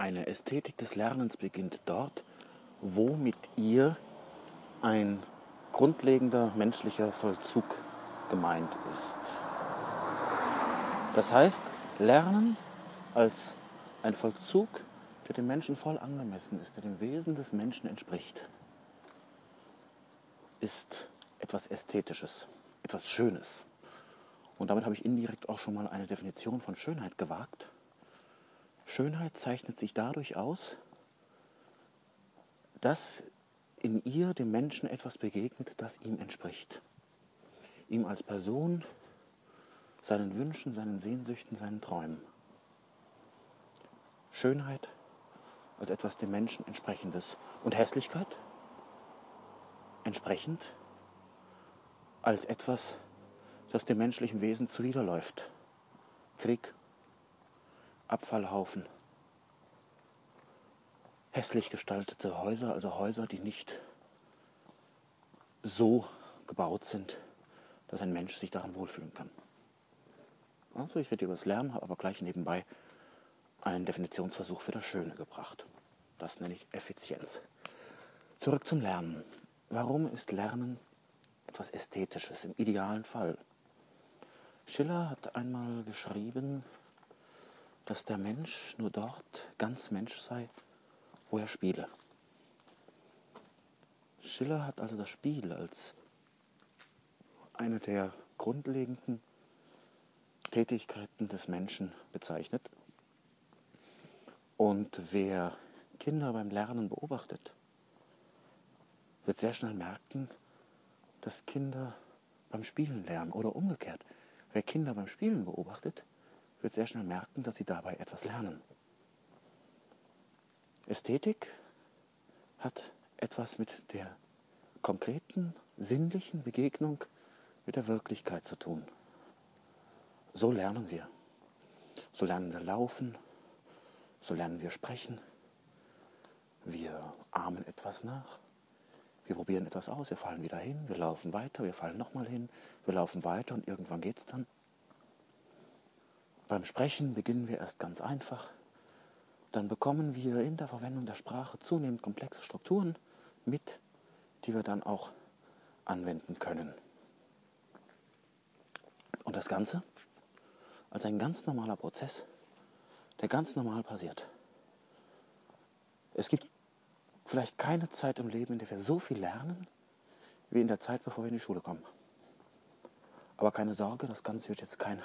Eine Ästhetik des Lernens beginnt dort, wo mit ihr ein grundlegender menschlicher Vollzug gemeint ist. Das heißt, Lernen als ein Vollzug, der dem Menschen voll angemessen ist, der dem Wesen des Menschen entspricht, ist etwas Ästhetisches, etwas Schönes. Und damit habe ich indirekt auch schon mal eine Definition von Schönheit gewagt. Schönheit zeichnet sich dadurch aus, dass in ihr dem Menschen etwas begegnet, das ihm entspricht. Ihm als Person, seinen Wünschen, seinen Sehnsüchten, seinen Träumen. Schönheit als etwas dem Menschen Entsprechendes. Und Hässlichkeit entsprechend als etwas, das dem menschlichen Wesen zuwiderläuft. Krieg, Abfallhaufen, hässlich gestaltete Häuser, also Häuser, die nicht so gebaut sind, dass ein Mensch sich daran wohlfühlen kann. Also ich rede über das Lernen, habe aber gleich nebenbei einen Definitionsversuch für das Schöne gebracht. Das nenne ich Effizienz. Zurück zum Lernen. Warum ist Lernen etwas Ästhetisches im idealen Fall? Schiller hat einmal geschrieben, dass der Mensch nur dort ganz Mensch sei, wo er spiele. Schiller hat also das Spiel als eine der grundlegenden Tätigkeiten des Menschen bezeichnet. Und wer Kinder beim Lernen beobachtet, wird sehr schnell merken, dass Kinder beim Spielen lernen. Oder umgekehrt, wer Kinder beim Spielen beobachtet, wird sehr schnell merken, dass sie dabei etwas lernen. Ästhetik hat etwas mit der konkreten, sinnlichen Begegnung mit der Wirklichkeit zu tun. So lernen wir. So lernen wir laufen, so lernen wir sprechen. Wir ahmen etwas nach. Wir probieren etwas aus, wir fallen wieder hin, wir laufen weiter, wir fallen nochmal hin, wir laufen weiter und irgendwann geht's dann. Beim Sprechen beginnen wir erst ganz einfach. Dann bekommen wir in der Verwendung der Sprache zunehmend komplexe Strukturen mit, die wir dann auch anwenden können. Und das Ganze als ein ganz normaler Prozess, der ganz normal passiert. Es gibt vielleicht keine Zeit im Leben, in der wir so viel lernen, wie in der Zeit, bevor wir in die Schule kommen. Aber keine Sorge, das Ganze wird jetzt kein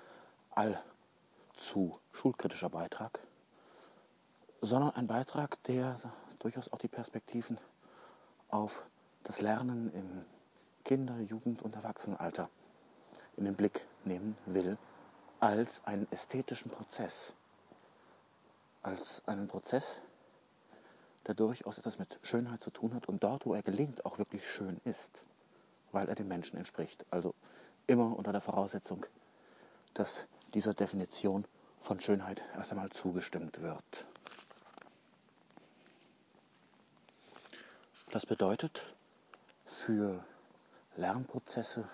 allzu schulkritischer Beitrag, sondern ein Beitrag, der durchaus auch die Perspektiven auf das Lernen im Kinder-, Jugend- und Erwachsenenalter in den Blick nehmen will, als einen ästhetischen Prozess. Als einen Prozess, der durchaus etwas mit Schönheit zu tun hat und dort, wo er gelingt, auch wirklich schön ist, weil er dem Menschen entspricht. Also immer unter der Voraussetzung, dass dieser Definition von Schönheit erst einmal zugestimmt wird. Das bedeutet, für Lernprozesse,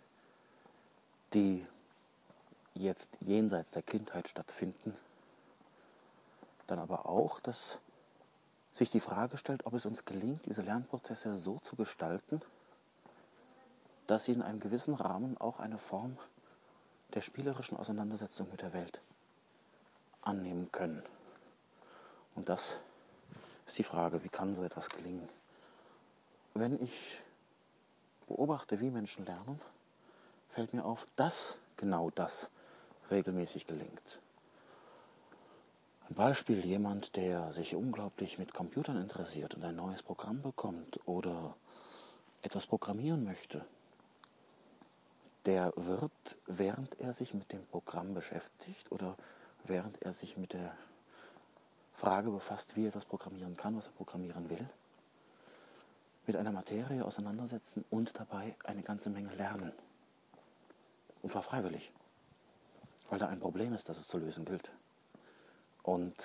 die jetzt jenseits der Kindheit stattfinden, dann aber auch, dass sich die Frage stellt, ob es uns gelingt, diese Lernprozesse so zu gestalten, dass sie in einem gewissen Rahmen auch eine Form der spielerischen Auseinandersetzung mit der Welt annehmen können. Und das ist die Frage, wie kann so etwas gelingen? Wenn ich beobachte, wie Menschen lernen, fällt mir auf, dass genau das regelmäßig gelingt. Ein Beispiel, jemand, der sich unglaublich mit Computern interessiert und ein neues Programm bekommt oder etwas programmieren möchte, der wird, während er sich mit dem Programm beschäftigt oder während er sich mit der Frage befasst, wie er etwas programmieren kann, was er programmieren will, mit einer Materie auseinandersetzen und dabei eine ganze Menge lernen. Und zwar freiwillig, weil da ein Problem ist, das es zu lösen gilt. Und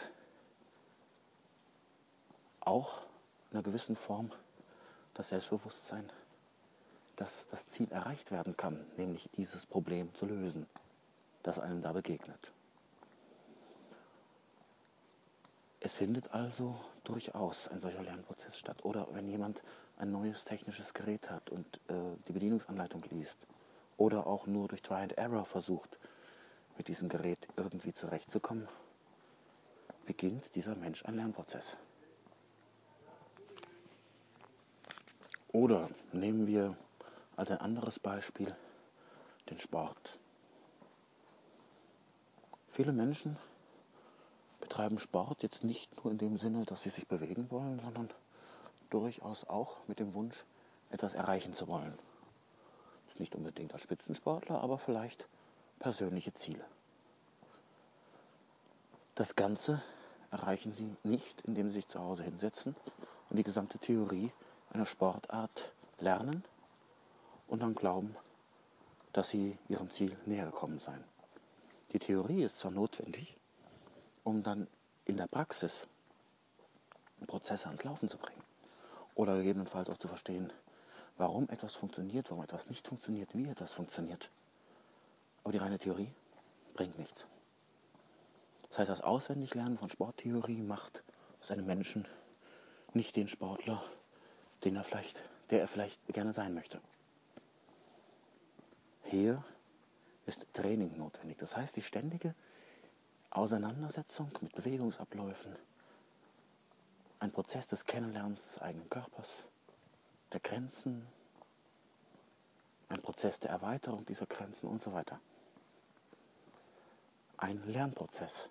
auch in einer gewissen Form das Selbstbewusstsein, dass das Ziel erreicht werden kann, nämlich dieses Problem zu lösen, das einem da begegnet. Es findet also durchaus ein solcher Lernprozess statt. Oder wenn jemand ein neues technisches Gerät hat und die Bedienungsanleitung liest oder auch nur durch Try and Error versucht, mit diesem Gerät irgendwie zurechtzukommen, beginnt dieser Mensch einen Lernprozess. Oder nehmen wir als ein anderes Beispiel den Sport. Viele Menschen betreiben Sport jetzt nicht nur in dem Sinne, dass sie sich bewegen wollen, sondern durchaus auch mit dem Wunsch, etwas erreichen zu wollen. Das ist nicht unbedingt als Spitzensportler, aber vielleicht persönliche Ziele. Das Ganze erreichen sie nicht, indem sie sich zu Hause hinsetzen und die gesamte Theorie einer Sportart lernen und dann glauben, dass sie ihrem Ziel näher gekommen seien. Die Theorie ist zwar notwendig, um dann in der Praxis Prozesse ans Laufen zu bringen oder gegebenenfalls auch zu verstehen, warum etwas funktioniert, warum etwas nicht funktioniert, wie etwas funktioniert. Aber die reine Theorie bringt nichts. Das heißt, das Auswendiglernen von Sporttheorie macht aus einem Menschen nicht den Sportler, der er vielleicht gerne sein möchte. Hier ist Training notwendig. Das heißt, die ständige Auseinandersetzung mit Bewegungsabläufen, ein Prozess des Kennenlernens des eigenen Körpers, der Grenzen, ein Prozess der Erweiterung dieser Grenzen und so weiter. Ein Lernprozess,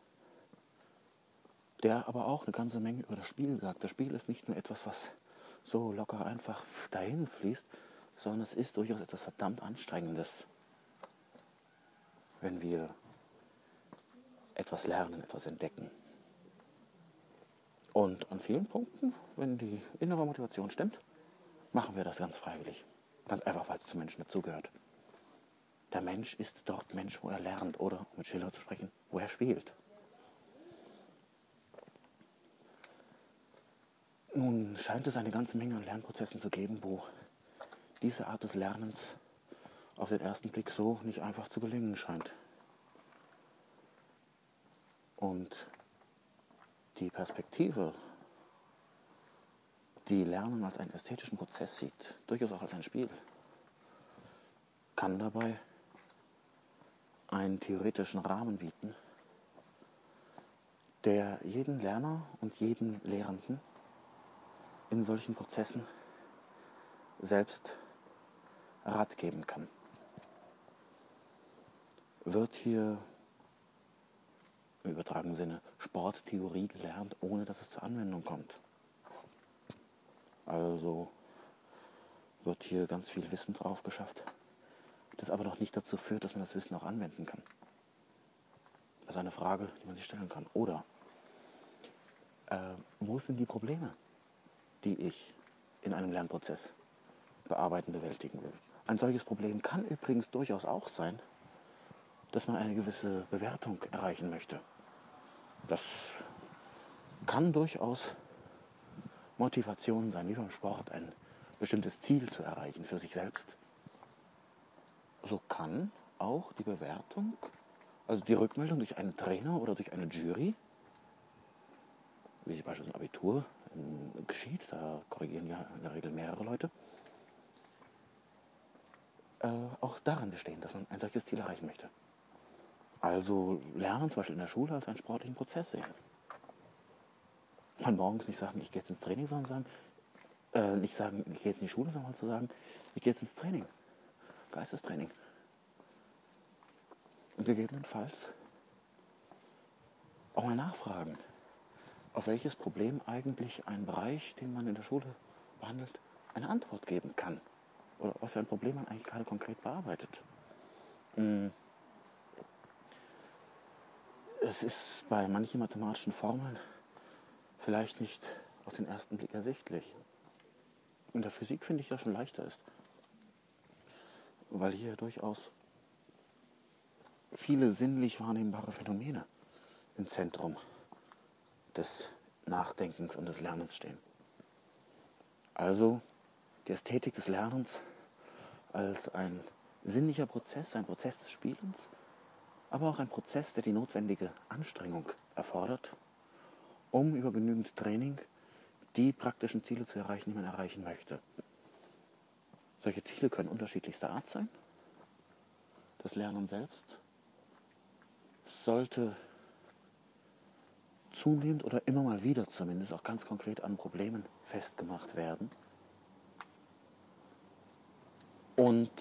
der aber auch eine ganze Menge über das Spiel sagt. Das Spiel ist nicht nur etwas, was so locker einfach dahin fließt, sondern es ist durchaus etwas verdammt Anstrengendes, wenn wir etwas lernen, etwas entdecken. Und an vielen Punkten, wenn die innere Motivation stimmt, machen wir das ganz freiwillig. Ganz einfach, weil es zum Menschen dazugehört. Der Mensch ist dort Mensch, wo er lernt oder, um mit Schiller zu sprechen, wo er spielt. Nun scheint es eine ganze Menge an Lernprozessen zu geben, wo diese Art des Lernens auf den ersten Blick so nicht einfach zu gelingen scheint. Und die Perspektive, die Lernen als einen ästhetischen Prozess sieht, durchaus auch als ein Spiel, kann dabei einen theoretischen Rahmen bieten, der jeden Lerner und jeden Lehrenden in solchen Prozessen selbst Rat geben kann. Wird hier im übertragenen Sinne Sporttheorie gelernt, ohne dass es zur Anwendung kommt? Also wird hier ganz viel Wissen drauf geschafft, das aber noch nicht dazu führt, dass man das Wissen auch anwenden kann. Das ist eine Frage, die man sich stellen kann. Oder wo sind die Probleme, die ich in einem Lernprozess bearbeiten, bewältigen will? Ein solches Problem kann übrigens durchaus auch sein, dass man eine gewisse Bewertung erreichen möchte. Das kann durchaus Motivation sein, wie beim Sport, ein bestimmtes Ziel zu erreichen für sich selbst. So kann auch die Bewertung, also die Rückmeldung durch einen Trainer oder durch eine Jury, wie sie beispielsweise im Abitur geschieht, da korrigieren ja in der Regel mehrere Leute, auch daran bestehen, dass man ein solches Ziel erreichen möchte. Also lernen, zum Beispiel in der Schule, als einen sportlichen Prozess sehen. Man morgens nicht sagen, ich gehe jetzt ins Training, sondern nicht sagen, ich gehe jetzt in die Schule, sondern zu sagen, ich gehe jetzt ins Training, Geistestraining. Und gegebenenfalls auch mal nachfragen, auf welches Problem eigentlich ein Bereich, den man in der Schule behandelt, eine Antwort geben kann. Oder was für ein Problem man eigentlich gerade konkret bearbeitet. Es ist bei manchen mathematischen Formeln vielleicht nicht auf den ersten Blick ersichtlich. In der Physik finde ich das schon leichter ist, weil hier durchaus viele sinnlich wahrnehmbare Phänomene im Zentrum des Nachdenkens und des Lernens stehen. Also die Ästhetik des Lernens als ein sinnlicher Prozess, ein Prozess des Spielens, aber auch ein Prozess, der die notwendige Anstrengung erfordert, um über genügend Training die praktischen Ziele zu erreichen, die man erreichen möchte. Solche Ziele können unterschiedlichster Art sein. Das Lernen selbst sollte zunehmend oder immer mal wieder zumindest auch ganz konkret an Problemen festgemacht werden. Und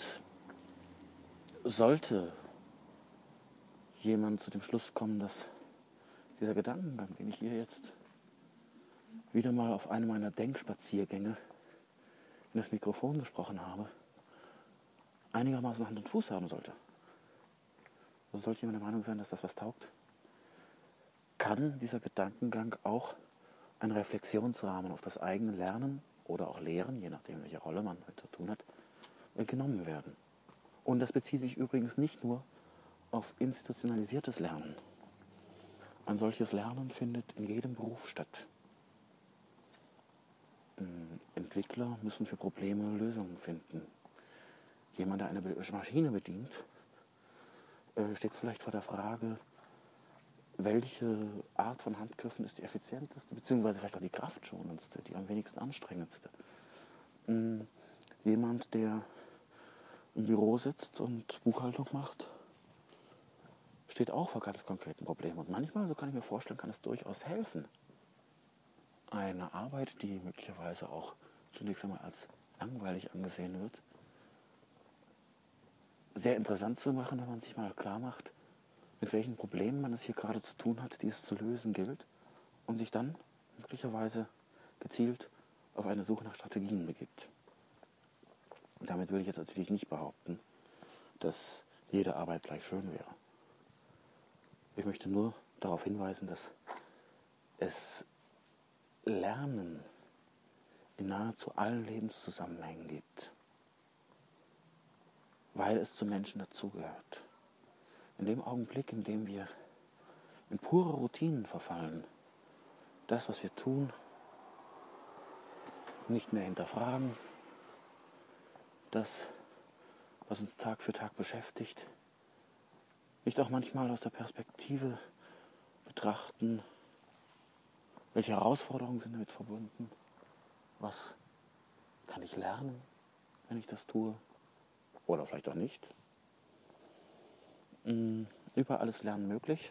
sollte jemand zu dem Schluss kommen, dass dieser Gedankengang, den ich hier jetzt wieder mal auf einem meiner Denkspaziergänge in das Mikrofon gesprochen habe, einigermaßen Hand und Fuß haben sollte. Also sollte jemand der Meinung sein, dass das was taugt, kann dieser Gedankengang auch einen Reflexionsrahmen auf das eigene Lernen oder auch Lehren, je nachdem welche Rolle man mit zu tun hat, genommen werden. Und das bezieht sich übrigens nicht nur auf institutionalisiertes Lernen. Ein solches Lernen findet in jedem Beruf statt. Entwickler müssen für Probleme Lösungen finden. Jemand, der eine Maschine bedient, steht vielleicht vor der Frage, welche Art von Handgriffen ist die effizienteste, beziehungsweise vielleicht auch die kraftschonendste, die am wenigsten anstrengendste. Jemand, der im Büro sitzt und Buchhaltung macht, steht auch vor ganz konkreten Problemen. Und manchmal, so kann ich mir vorstellen, kann es durchaus helfen, eine Arbeit, die möglicherweise auch zunächst einmal als langweilig angesehen wird, sehr interessant zu machen, wenn man sich mal klar macht, mit welchen Problemen man es hier gerade zu tun hat, die es zu lösen gilt, und sich dann möglicherweise gezielt auf eine Suche nach Strategien begibt. Und damit will ich jetzt natürlich nicht behaupten, dass jede Arbeit gleich schön wäre. Ich möchte nur darauf hinweisen, dass es Lernen in nahezu allen Lebenszusammenhängen gibt, weil es zum Menschen dazugehört. In dem Augenblick, in dem wir in pure Routinen verfallen, das, was wir tun, nicht mehr hinterfragen, das, was uns Tag für Tag beschäftigt, nicht auch manchmal aus der Perspektive betrachten, welche Herausforderungen sind damit verbunden, was kann ich lernen, wenn ich das tue, oder vielleicht auch nicht. Überall ist Lernen möglich.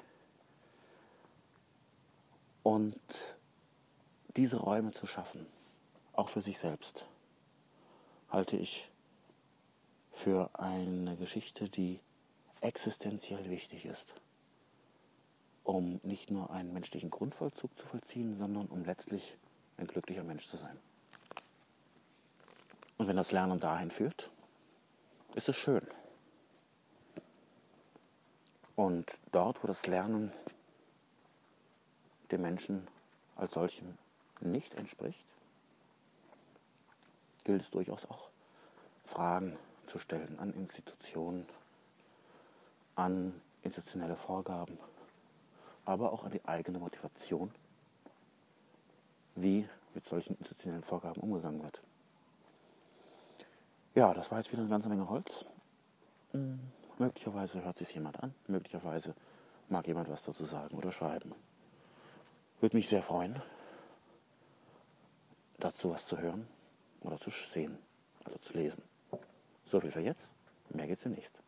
Und diese Räume zu schaffen, auch für sich selbst, halte ich für eine Geschichte, die existenziell wichtig ist, um nicht nur einen menschlichen Grundvollzug zu vollziehen, sondern um letztlich ein glücklicher Mensch zu sein. Und wenn das Lernen dahin führt, ist es schön. Und dort, wo das Lernen dem Menschen als solchem nicht entspricht, gilt es durchaus auch, Fragen zu stellen an Institutionen, an institutionelle Vorgaben, aber auch an die eigene Motivation, wie mit solchen institutionellen Vorgaben umgegangen wird. Ja, das war jetzt wieder eine ganze Menge Holz. Möglicherweise hört sich jemand an, möglicherweise mag jemand was dazu sagen oder schreiben. Würde mich sehr freuen, dazu was zu hören oder zu sehen, also zu lesen. So viel für jetzt, mehr geht's demnächst.